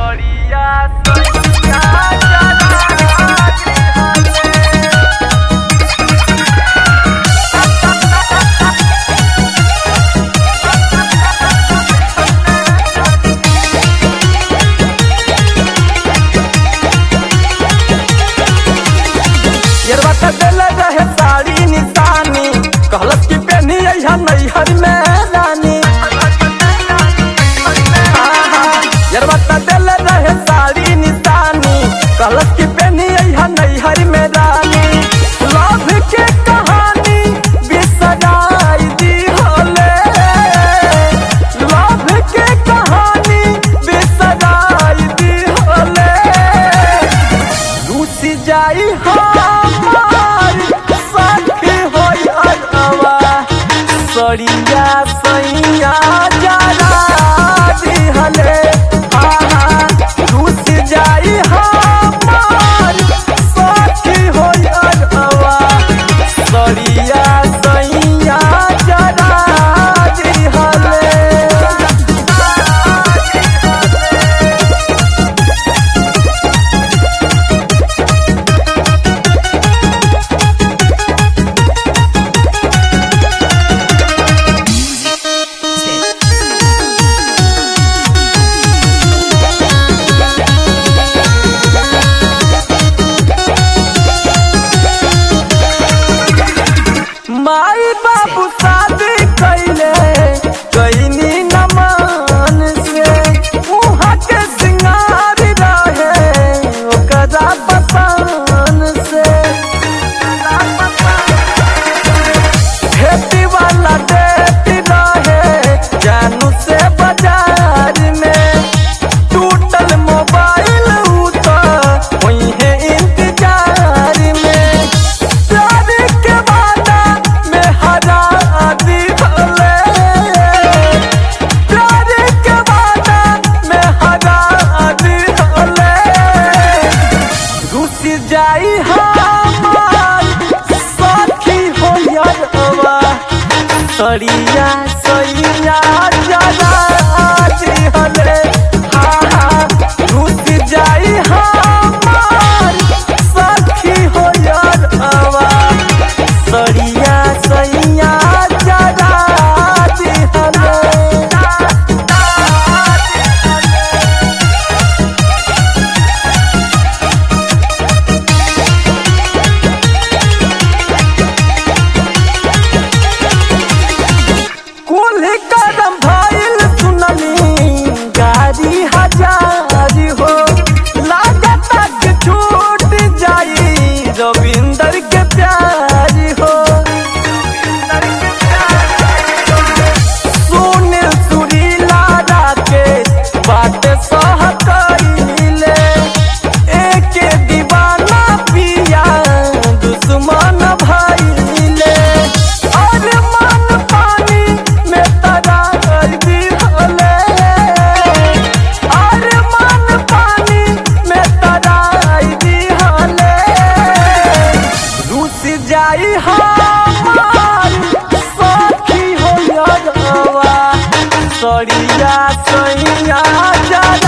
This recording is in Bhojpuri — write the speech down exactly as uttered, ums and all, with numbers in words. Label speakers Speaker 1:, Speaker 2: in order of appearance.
Speaker 1: सड़िया सड़िया जरा
Speaker 2: येरवा दिल रहे साड़ी निशानी कहलस की पहनी अइहा नैहर में रानी। येरवा दिल रहे साड़ी निशानी कहलस की पहनी अइहा नैहर में रानी। लव के कहानी बिसराई दी होले, लव के कहानी बिसराई दी होले। रूसी जाई सड़िया सैया जरा दिहले रूस जाई हमार सखी हो अरवा। सड़िया सैया जरा दिहले माई बाबू शादी कैले कैनी नमान से उहाँ के सिंगार रहे ओकरा पसान से। खेती वाला देती रहे जानू से बाजार में। टूटल मोबाइल उता वही है इंतजार में। प्यार के वादा में हरा दी भले, प्यार के वादा में हरा दी भले। रूस जाई हमार सखी हो अरवा। सड़िया सैया जरा दिहले रूस जाई हमार सखी हो अरवा। सड़िया सैया जरा दिहले कुल कदम भइल सुनली गाड़ी हजार हो। लागत के छूट जाई रविंदर के प्यार हो। सुनील सुरीला राकेश बात सहकइले। एक दीवाना पिया दुश्मन भइले। अरमान पानी में तरा दी होले, अरमान पानी में तरा दी होले। रूस जाई हमार सखी हो अरवा। सड़िया सैया जरा